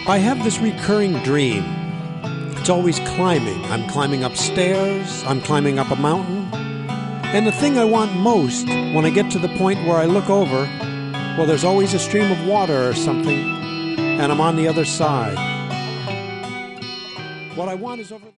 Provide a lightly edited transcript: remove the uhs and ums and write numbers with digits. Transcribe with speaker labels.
Speaker 1: I have this recurring dream. It's always climbing. I'm climbing up stairs. I'm climbing up a mountain. And the thing I want most, when I get to the point where I look over, well, there's always a stream of water or something, and I'm on the other side. What I want is over...